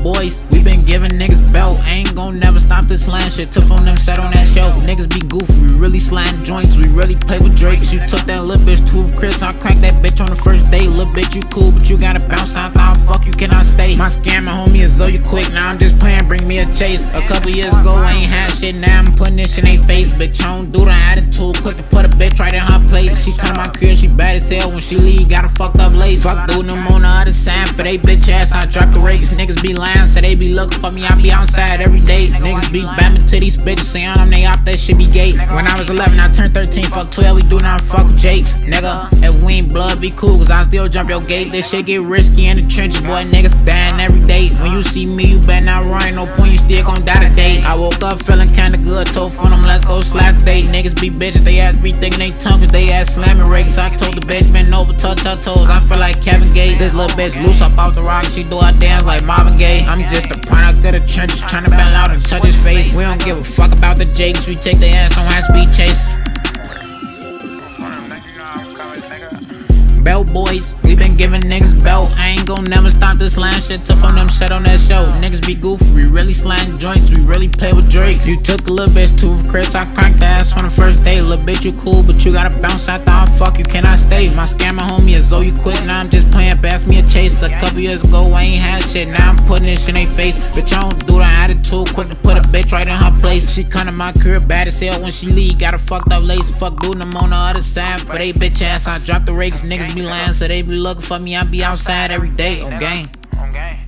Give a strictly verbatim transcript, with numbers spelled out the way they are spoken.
boys, we been giving niggas belt. Ain't gon' never stop this line shit. Took on them, sat on that shelf. Niggas be goofy, we really sliding joints. We really play with Drakes. You took that little bitch to Chris. I cracked that bitch on the first day. Little bitch, you cool, but you gotta bounce out. How fuck you cannot stay? My scammer homie is Zoe quick. Now I'm just playing, bring me a chase. A couple years ago, I ain't had shit. Now I'm putting this in they face. Bitch, I don't do the attitude. Quick to put a bitch right in her place. She come to my crib, she bad as hell. When she leave, got a fucked up lace. Fuck dude, them on the other side. For they bitch ass, I drop the rakes. Niggas be lying, so they be looking for me. I be outside every day. Niggas be bamming to these bitches, saying I'm they op, that shit be gay. When I was eleven, I turned thirteen. Fuck twelve, we do not fuck with Jakes. Nigga, if we ain't blood, be cool, cause I still jump your gate. This shit get risky in the trenches, boy. Niggas dying every day. When you see me, you better not run. No point, you still gon' die today. I woke up feeling kinda good, told for them, let's go slap day. Niggas be bitches, they ass be thinking they tongue, cause they ass slamming rakes. I told the bitch, bend over, touch her toes. I feel like Kevin Gates. This little bitch loose up off the rock, she do her dance like Marvin Gaye. I'm just a product of the trenches, tryna bend out and touch his face. We don't give a fuck about the Jakes, we take the ass on high speed chase. Belt boys, we been giving niggas belt. I ain't gon' never stop this line shit. Tough on them, shit on that show. Niggas be goofy, we really sliding joints. We really play with Drakes. You took a little bitch to Chris, I cranked the ass on the first day. Little bitch, you cool, but you gotta bounce out the fuck, you cannot stay. My scammer homie is Zoe quick. Now I'm just playing, pass me a chase. A couple years ago, I ain't had shit. Now I'm putting this in they face. Bitch, I don't do the attitude. Quick to put a bitch right in her place. She come to my crib, bad as hell when she leave. Got a fucked up lace. Fuck dude, I'm on the other side. For they bitch ass, I drop the rakes. Niggas be lying, so they be looking for me. I be outside every day on game.